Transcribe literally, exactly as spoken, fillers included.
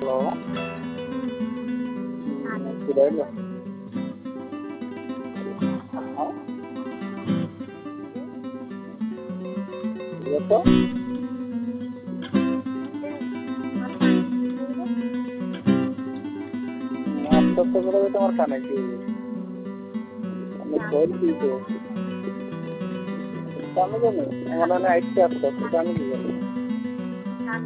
hello কিরাইলো তো আস্তে করে তোমার কানে কি আমি বলছি তো আমি জানি আমার না আইসতে আসতে জানি কি জানি